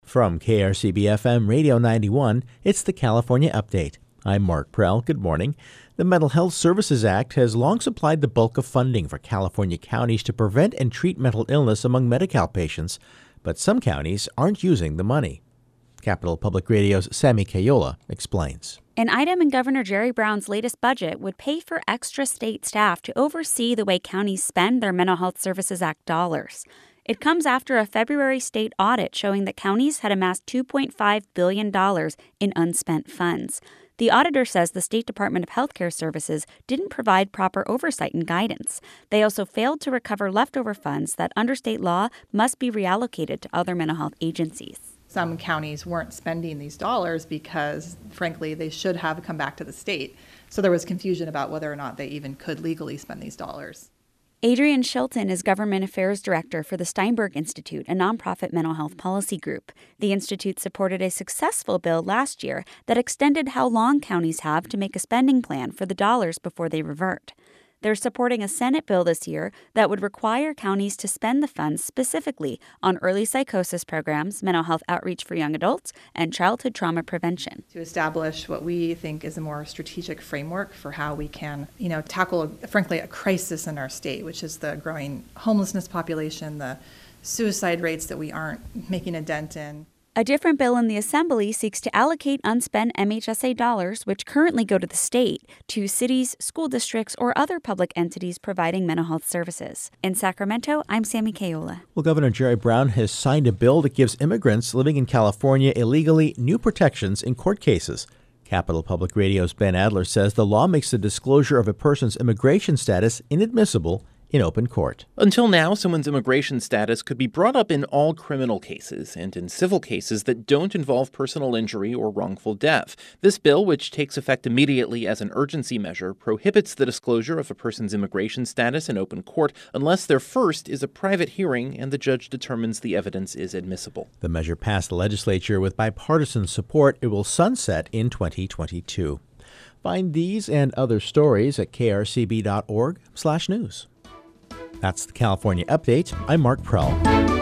From KRCB-FM Radio 91, it's the California Update. I'm Mark Prell. Good morning. The Mental Health Services Act has long supplied the bulk of funding for California counties to prevent and treat mental illness among Medi-Cal patients, but some counties aren't using the money. Capital Public Radio's Sammy Kayola explains. An item in Governor Jerry Brown's latest budget would pay for extra state staff to oversee the way counties spend their Mental Health Services Act dollars. It comes after a February state audit showing that counties had amassed $2.5 billion in unspent funds. The auditor says the State Department of Healthcare Services didn't provide proper oversight and guidance. They also failed to recover leftover funds that, under state law, must be reallocated to other mental health agencies. Some counties weren't spending these dollars because, frankly, they should have come back to the state. So there was confusion about whether or not they even could legally spend these dollars. Adrian Shilton is Government Affairs Director for the Steinberg Institute, a nonprofit mental health policy group. The institute supported a successful bill last year that extended how long counties have to make a spending plan for the dollars before they revert. They're supporting a Senate bill this year that would require counties to spend the funds specifically on early psychosis programs, mental health outreach for young adults, and childhood trauma prevention. To establish what we think is a more strategic framework for how we can, tackle, frankly, a crisis in our state, which is the growing homelessness population, the suicide rates that we aren't making a dent in. A different bill in the Assembly seeks to allocate unspent MHSA dollars, which currently go to the state, to cities, school districts, or other public entities providing mental health services. In Sacramento, I'm Sammy Kayola. Well, Governor Jerry Brown has signed a bill that gives immigrants living in California illegally new protections in court cases. Capital Public Radio's Ben Adler says the law makes the disclosure of a person's immigration status inadmissible in open court. Until now, someone's immigration status could be brought up in all criminal cases and in civil cases that don't involve personal injury or wrongful death. This bill, which takes effect immediately as an urgency measure, prohibits the disclosure of a person's immigration status in open court unless there first is a private hearing and the judge determines the evidence is admissible. The measure passed the legislature with bipartisan support. It will sunset in 2022. Find these and other stories at krcb.org/news. That's the California Update. I'm Mark Prell.